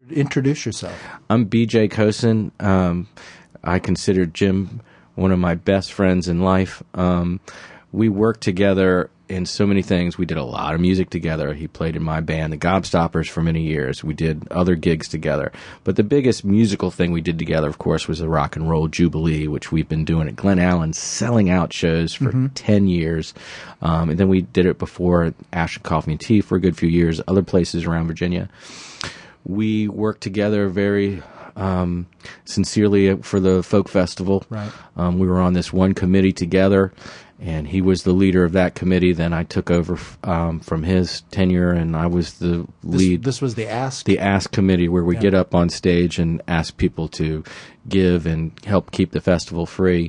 Introduce yourself. I'm BJ Kosin. I consider Jim one of my best friends in life. We worked together in so many things. We did a lot of music together. He played in my band, the Gobstoppers, for many years. We did other gigs together. But the biggest musical thing we did together, of course, was the Rock and Roll Jubilee, which we've been doing at Glen Allen, selling out shows for 10 years. And then we did it before at Ashton Coffee and Tea for a good few years, other places around Virginia. We worked together very sincerely for the folk festival. Right. We were on this one committee together, and he was the leader of that committee. Then I took over from his tenure, and I was the lead. This was the Ask? The Ask committee, where we get up on stage and ask people to give and help keep the festival free.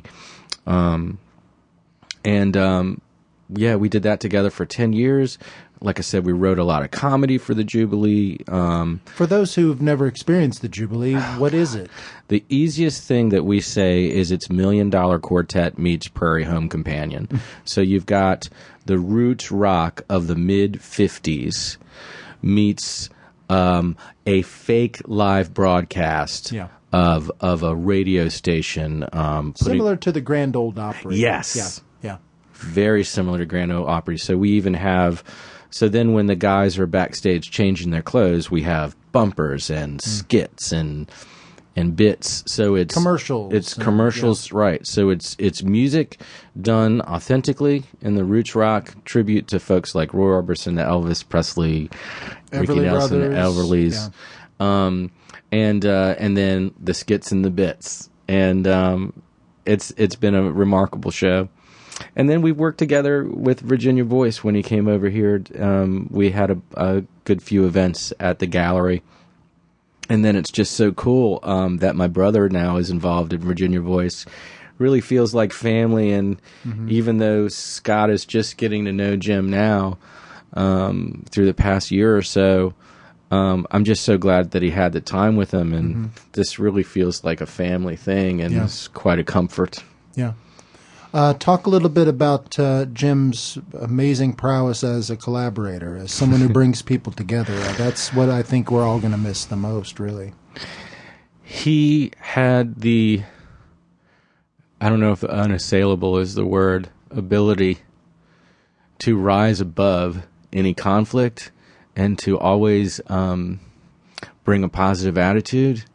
We did that together for 10 years. Like I said, we wrote a lot of comedy for the Jubilee. For those who have never experienced the Jubilee, what is it? The easiest thing that we say is it's $1 Million Quartet meets Prairie Home Companion. So you've got the roots rock of the mid-'50s meets a fake live broadcast of a radio station. Similar to the Grand Ole Opry. Yes. Yeah. Very similar to Grand Ole Opry. So we even have... So then when the guys are backstage changing their clothes, we have bumpers and skits and bits. So it's commercials. It's commercials, right. So it's music done authentically in the roots rock tribute to folks like Roy Orbison, Elvis Presley, Ricky Nelson, the Everlys. Yeah. And then the skits and the bits. And it's been a remarkable show. And then we worked together with Virginia Voice when he came over here. We had a good few events at the gallery. And then it's just so cool that my brother now is involved in Virginia Voice. Really feels like family. And even though Scott is just getting to know Jim now through the past year or so, I'm just so glad that he had the time with him. And this really feels like a family thing, and it's quite a comfort. Yeah. Talk a little bit about Jim's amazing prowess as a collaborator, as someone who brings people together. That's what I think we're all going to miss the most, really. He had the, I don't know if unassailable is the word, ability to rise above any conflict and to always bring a positive attitude.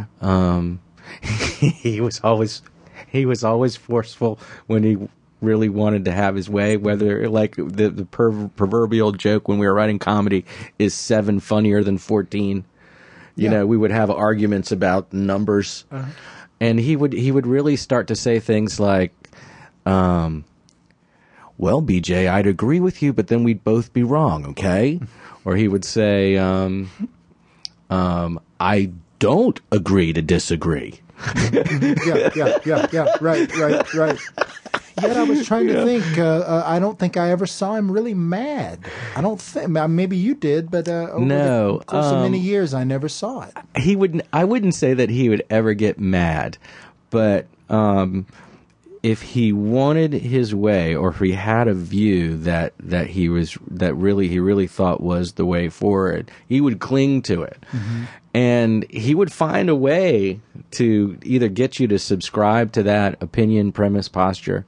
He was always forceful when he really wanted to have his way, whether like the proverbial joke when we were writing comedy is 7 funnier than 14. You know, we would have arguments about numbers. And he would really start to say things like, well, BJ, I'd agree with you, but then we'd both be wrong, okay? Or he would say, I don't agree to disagree. Yeah. Right. Yet I was trying to think. I don't think I ever saw him really mad. I don't think. Maybe you did, but over the course of many years, I never saw it. I wouldn't say that he would ever get mad, but if he wanted his way, or if he had a view that he really thought was the way forward, he would cling to it. And he would find a way to either get you to subscribe to that opinion, premise, posture,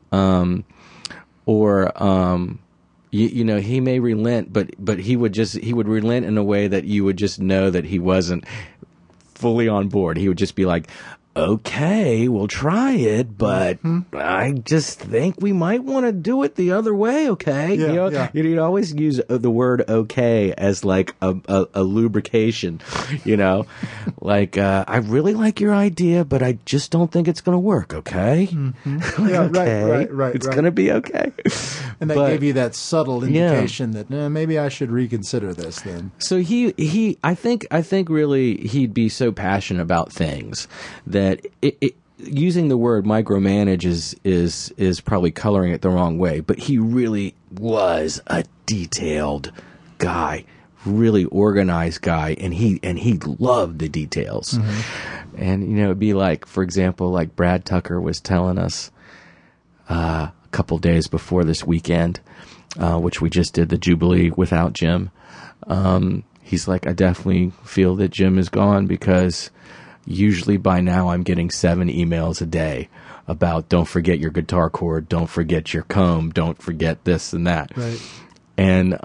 or he may relent, but he would relent in a way that you would just know that he wasn't fully on board. He would just be like, okay, we'll try it, but I just think we might want to do it the other way, okay? You'd always use the word okay as like a lubrication, like, I really like your idea, but I just don't think it's going to work, okay? Right. It's going to be okay. And that gave you that subtle indication that maybe I should reconsider this then. So I think really he'd be so passionate about things that using the word micromanage is probably coloring it the wrong way, but he really was a detailed guy, really organized guy, and he loved the details. And it'd be like, for example, like Brad Tucker was telling us a couple days before this weekend, which we just did the Jubilee without Jim. he's like, I definitely feel that Jim is gone, because usually by now I'm getting 7 emails a day about don't forget your guitar cord, don't forget your comb, don't forget this and that. Right. And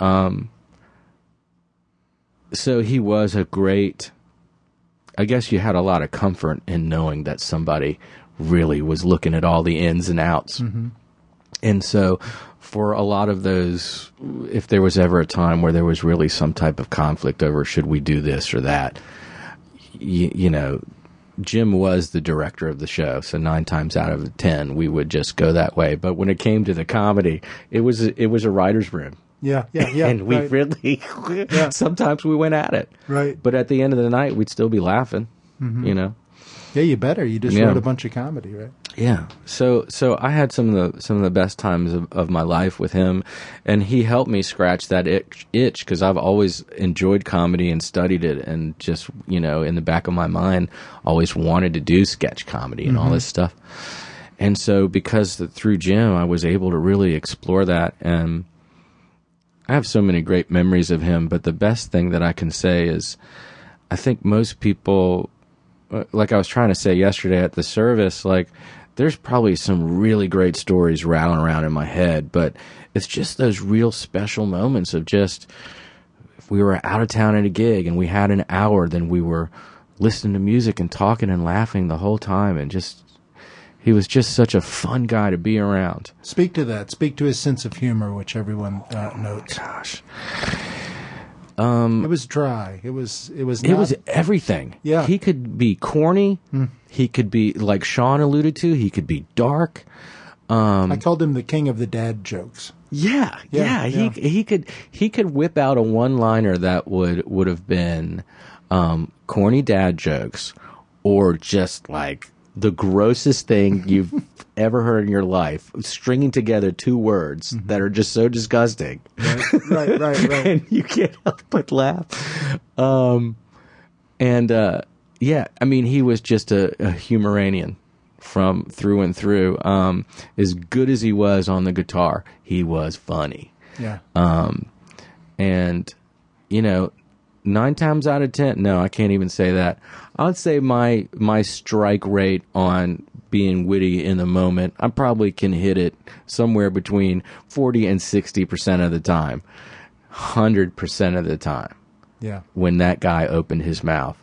so he was a great, I guess you had a lot of comfort in knowing that somebody really was looking at all the ins and outs. Mm-hmm. And so for a lot of those, if there was ever a time where there was really some type of conflict over should we do this or that, you know, Jim was the director of the show, so 9 times out of 10 we would just go that way. But when it came to the comedy, it was a writer's room. Yeah. And we really, sometimes we went at it. Right. But at the end of the night, we'd still be laughing, you know. Yeah, you better. You just wrote a bunch of comedy, right? Yeah. So I had some of the best times of my life with him, and he helped me scratch that itch, because I've always enjoyed comedy and studied it, and just, you know, in the back of my mind, always wanted to do sketch comedy and all this stuff. And so because through Jim, I was able to really explore that, and I have so many great memories of him. But the best thing that I can say is, I think most people, like I was trying to say yesterday at the service, like, there's probably some really great stories rattling around in my head, but it's just those real special moments of just, if we were out of town at a gig and we had an hour, then we were listening to music and talking and laughing the whole time, and just, he was just such a fun guy to be around. Speak to that. Speak to his sense of humor, which everyone notes. Gosh. It was dry. It was everything. Yeah. He could be corny. He could be, like Sean alluded to, he could be dark. I called him the king of the dad jokes. Yeah. He could whip out a one-liner that would have been corny dad jokes, or just like the grossest thing you've ever heard in your life, stringing together 2 words that are just so disgusting. Right. And you can't help but laugh. Yeah, I mean, he was just a humoranian from through and through. As good as he was on the guitar, he was funny. Yeah. And, you know, 9 times out of 10, no, I can't even say that. I'd say my strike rate on being witty in the moment, I probably can hit it somewhere between 40 and 60% of the time. 100% of the time. Yeah. When that guy opened his mouth,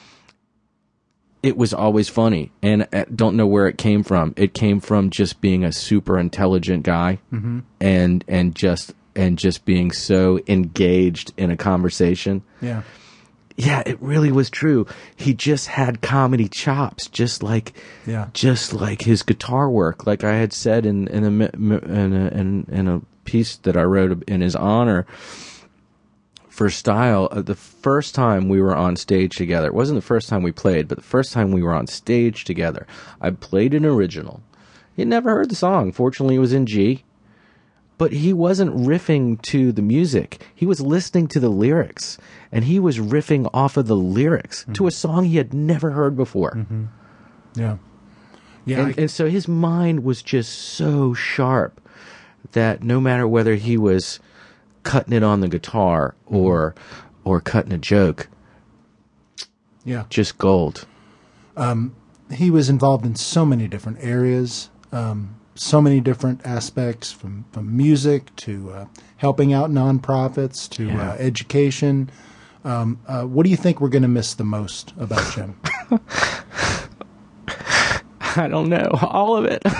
it was always funny, and I don't know where it came from. It came from just being a super intelligent guy, and just being so engaged in a conversation. Yeah. Yeah, it really was true. He just had comedy chops, just like his guitar work. Like I had said in a piece that I wrote in his honor for Style, the first time we were on stage together, it wasn't the first time we played, but the first time we were on stage together, I played an original. He'd never heard the song. Fortunately, it was in G. But he wasn't riffing to the music. He was listening to the lyrics, and he was riffing off of the lyrics to a song he had never heard before. Yeah. And so his mind was just so sharp that no matter whether he was cutting it on the guitar or cutting a joke, just gold. He was involved in so many different areas. So many different aspects, from music to helping out nonprofits to education. What do you think we're going to miss the most about Jim? I don't know. All of it.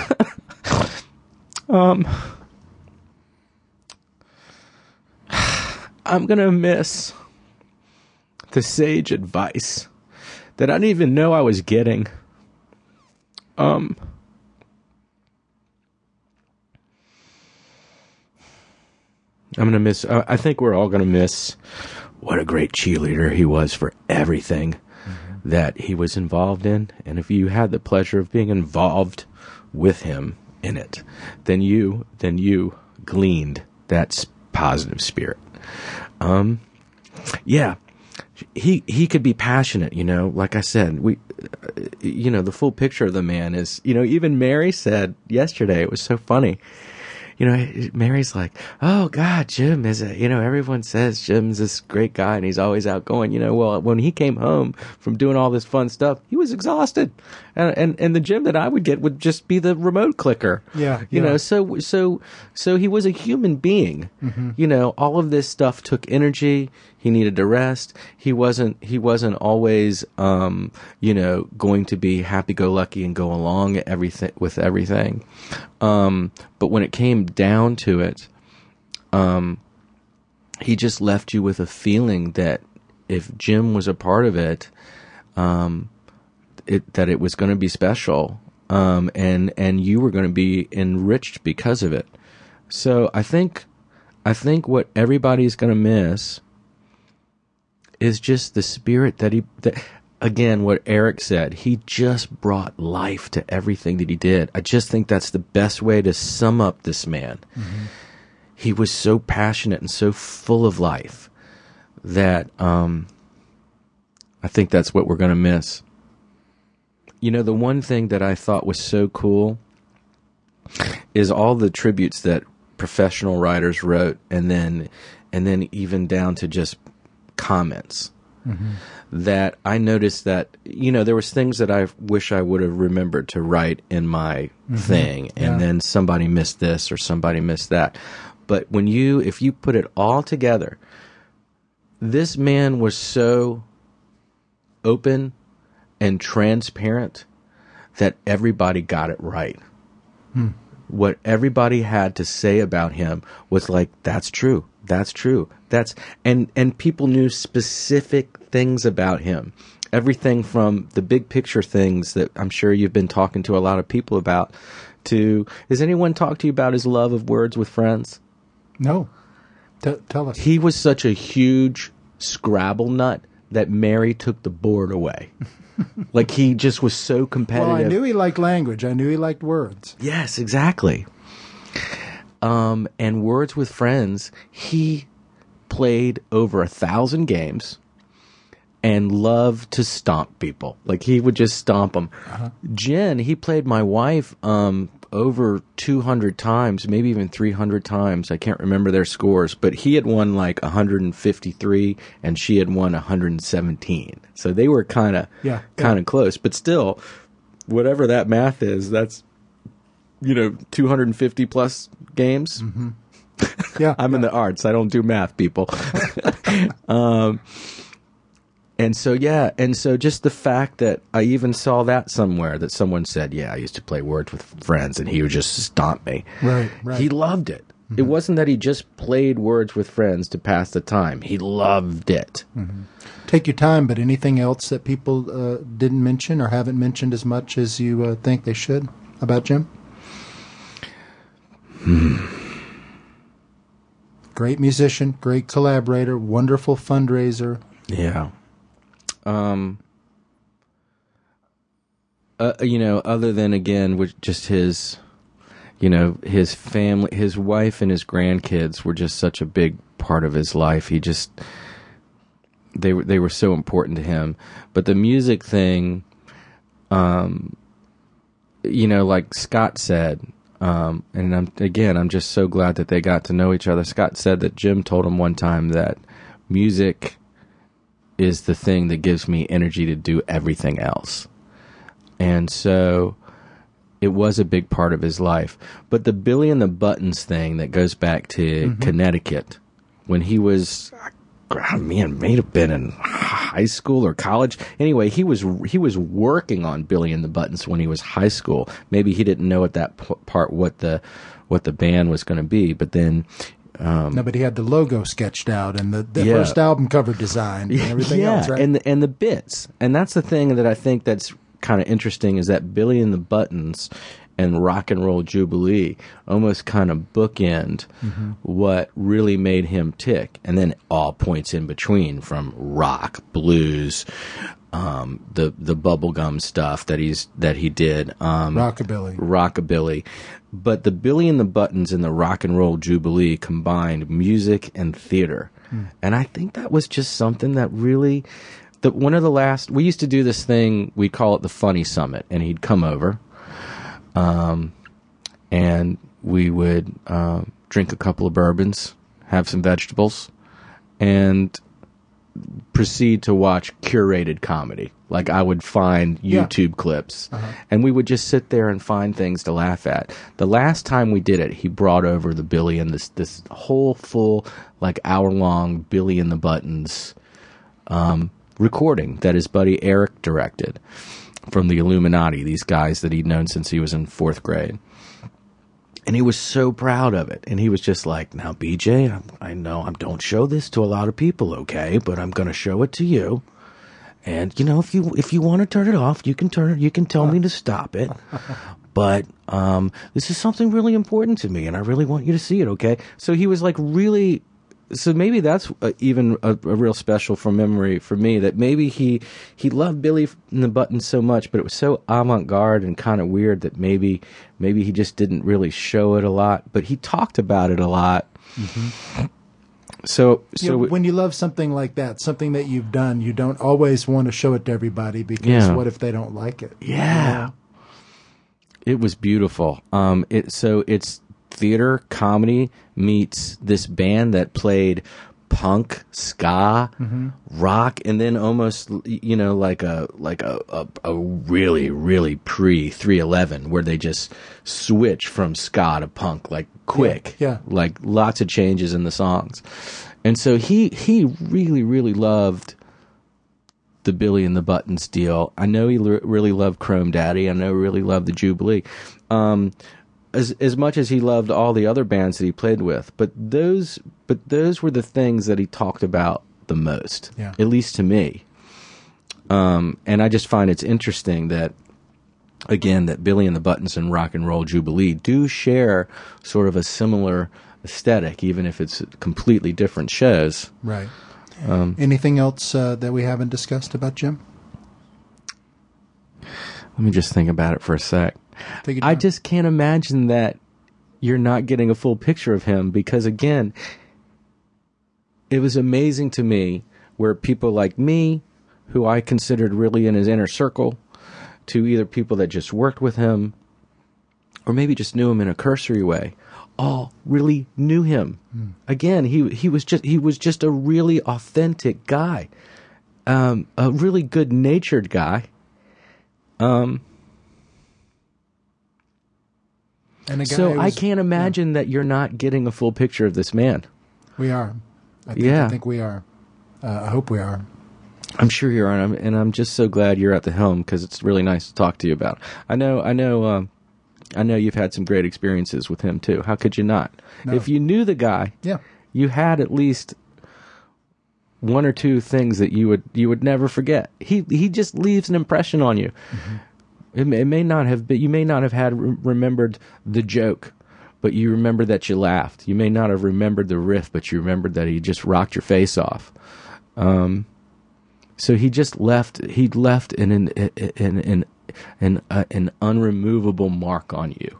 I'm going to miss the sage advice that I didn't even know I was getting. I'm going to miss, I think we're all going to miss what a great cheerleader he was for everything that he was involved in. And if you had the pleasure of being involved with him in it, then you gleaned that positive spirit. He could be passionate, you know, like I said, the full picture of the man is, you know, even Mary said yesterday, it was so funny. Mary's like, oh God, Jim is everyone says Jim's this great guy and he's always outgoing. Well, when he came home from doing all this fun stuff, he was exhausted. And the Jim that I would get would just be the remote clicker. Yeah. So he was a human being. All of this stuff took energy. He needed to rest. He wasn't always, going to be happy-go-lucky and go along with everything. But when it came down to it, he just left you with a feeling that if Jim was a part of it, that it was going to be special, and you were going to be enriched because of it. So I think what everybody's going to miss is just the spirit that again, what Eric said, he just brought life to everything that he did. I just think that's the best way to sum up this man. He was so passionate and so full of life that I think that's what we're going to miss. The one thing that I thought was so cool is all the tributes that professional writers wrote, and then even down to just comments. That I noticed that there was things that I wish I would have remembered to write in my thing, and then somebody missed this or somebody missed that. But if you put it all together, this man was so open and transparent that everybody got it right. What everybody had to say about him was like, that's true. That's true. And people knew specific things about him. Everything from the big picture things that I'm sure you've been talking to a lot of people about to, has anyone talked to you about his love of Words with Friends? No. Tell us. He was such a huge Scrabble nut that Mary took the board away. Like, he just was so competitive. Well, I knew he liked language. I knew he liked words. Yes, exactly. And Words with Friends, he played over 1,000 games and loved to stomp people. Like, he would just stomp them. Jen, he played my wife over 200 times, maybe even 300 times. I can't remember their scores, but he had won like 153 and she had won 117. So they were kind of close, but still, whatever that math is, that's 250 plus games. I'm in the arts. I don't do math, people. And so just the fact that I even saw that somewhere, that someone said, I used to play Words with Friends, and he would just stomp me. Right. He loved it. It wasn't that he just played Words with Friends to pass the time. He loved it. Take your time, but anything else that people didn't mention or haven't mentioned as much as you think they should about Jim? Great musician, great collaborator, wonderful fundraiser. Yeah. Other than, again, with just his, his family, his wife and his grandkids were just such a big part of his life. They were so important to him. But the music thing, like Scott said, and I'm just so glad that they got to know each other. Scott said that Jim told him one time that music is the thing that gives me energy to do everything else. And so it was a big part of his life. But the Billy and the Buttons thing that goes back to Connecticut, when he was, may have been in high school or college. Anyway, he was working on Billy and the Buttons when he was high school. Maybe he didn't know at that part what the band was going to be, but then but he had the logo sketched out and the first album cover design and everything else, right? And the bits. And that's the thing that I think that's kind of interesting, is that Billy and the Buttons and Rock and Roll Jubilee almost kind of bookend what really made him tick. And then all points in between, from rock, blues, the bubblegum stuff that he did, rockabilly. But the Billy and the Buttons and the Rock and Roll Jubilee combined music and theater. And I think that was just something that really, one of the last, we used to do this thing, we'd call it the Funny Summit, and he'd come over, and we would drink a couple of bourbons, have some vegetables, and proceed to watch curated comedy. Like I would find YouTube clips, and we would just sit there and find things to laugh at. The last time we did it, he brought over the Billy and this whole full like hour-long Billy and the Buttons recording that his buddy Eric directed from the Illuminati, these guys that he'd known since he was in 4th grade. And he was so proud of it. And he was just like, now, BJ, I know I don't show this to a lot of people, okay? But I'm going to show it to you. And, you know, if you want to turn it off, you can turn it. You can tell me to stop it. But this is something really important to me, and I really want you to see it, okay? So he was like really... So maybe that's even a real special from memory for me, that maybe he loved Billy and the Buttons so much, but it was so avant-garde and kind of weird that maybe he just didn't really show it a lot, but he talked about it a lot. Mm-hmm. So when you love something like that, something that you've done, you don't always want to show it to everybody, because what if they don't like it? Yeah. You know? It was beautiful. It's theater comedy meets this band that played punk, ska, rock, and then almost, you know, like a really, really pre-311 where they just switch from ska to punk like quick. Yeah. Like lots of changes in the songs. And so he really, really loved the Billy and the Buttons deal. I know he really loved Chrome Daddy. I know he really loved the Jubilee. As much as he loved all the other bands that he played with, but those were the things that he talked about the most, at least to me. And I just find it's interesting that, again, that Billy and the Buttons and Rock and Roll Jubilee do share sort of a similar aesthetic, even if it's completely different shows. Right. Anything else that we haven't discussed about Jim? Let me just think about it for a sec. I just can't imagine that you're not getting a full picture of him, because, again, it was amazing to me where people like me, who I considered really in his inner circle, to either people that just worked with him or maybe just knew him in a cursory way, all really knew him. Again, he was just a really authentic guy, a really good-natured guy. So I can't imagine that you're not getting a full picture of this man. We are. I think we are. I hope we are. I'm sure you are, and I'm just so glad you're at the helm, because it's really nice to talk to you about. I know you've had some great experiences with him too. How could you not? No. If you knew the guy, you had at least one or two things that you would never forget. He just leaves an impression on you. Mm-hmm. It may not have been, you may not have remembered the joke, but you remember that you laughed. You may not have remembered the riff, but you remembered that he just rocked your face off. So he just left. He left an unremovable mark on you.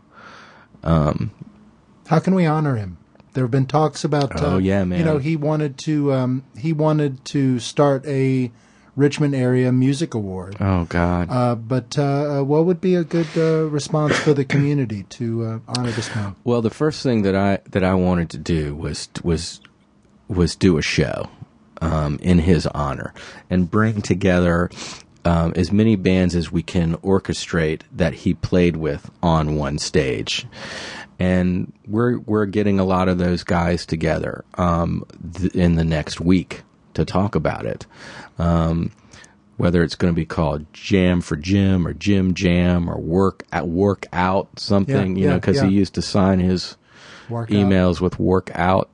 How can we honor him? There have been talks about. Man. You know, he wanted to start a Richmond Area Music Award. Oh God! But what would be a good response for the community to honor this man? Well, the first thing that I wanted to do was do a show in his honor and bring together as many bands as we can orchestrate that he played with on one stage. And we're getting a lot of those guys together in the next week to talk about it. Whether it's going to be called Jam for Jim or Jim Jam or Work Out something, because he used to sign his emails with Work Out.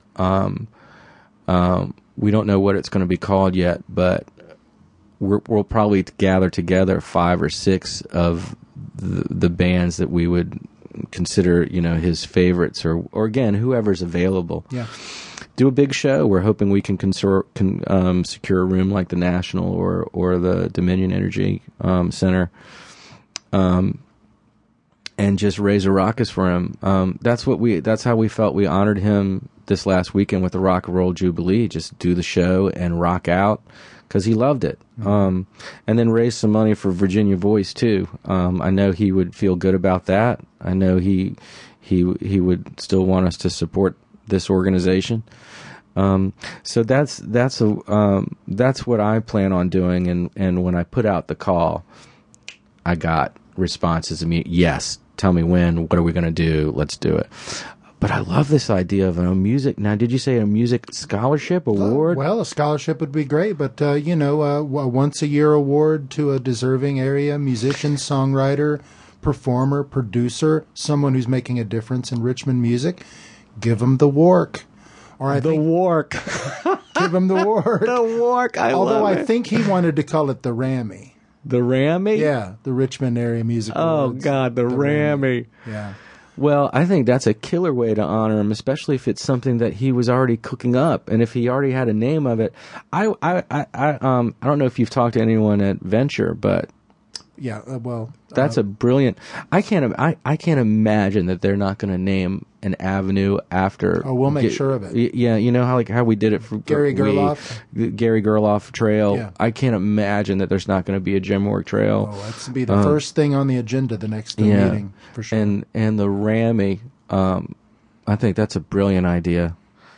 We don't know what it's going to be called yet, but we'll probably gather together 5 or 6 of the bands that we would consider, his favorites, or again, whoever's available. Yeah. Do a big show. We're hoping we can secure a room like the National or the Dominion Energy Center, and just raise a ruckus for him. That's how we felt we honored him this last weekend with the Rock and Roll Jubilee. Just do the show and rock out, because he loved it. And then raise some money for Virginia Voice too. I know he would feel good about that. I know he he would still want us to support this organization. So that's what I plan on doing. And when I put out the call, I got responses immediately. Yes, tell me when. What are we going to do? Let's do it. But I love this idea of a music. Now, did you say a music scholarship award? Well, a scholarship would be great, but a once-a-year award to a deserving area musician, songwriter, performer, producer, someone who's making a difference in Richmond music. Give them the WARC. Or WARC. Give him the WARC. The WARC. Although I think he wanted to call it the Rammy. The Rammy? Yeah, the Richmond Area Music Awards. Oh, God, the Rammy. Yeah. Well, I think that's a killer way to honor him, especially if it's something that he was already cooking up, and if he already had a name of it. I don't know if you've talked to anyone at Venture, but yeah, that's a brilliant. I can't imagine that they're not going to name an avenue after. Oh, we'll make sure of it. Yeah, you know how we did it for Gary Gerloff. Gary Gerloff Trail. Yeah. I can't imagine that there's not going to be a Jim Work Trail. Oh, that's be the first thing on the agenda the next meeting for sure. And the Rammy, I think that's a brilliant idea.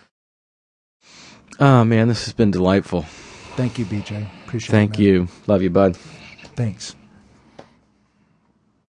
Oh man, this has been delightful. Thank you, BJ. Appreciate it. Thank you. Love you, bud. Thanks.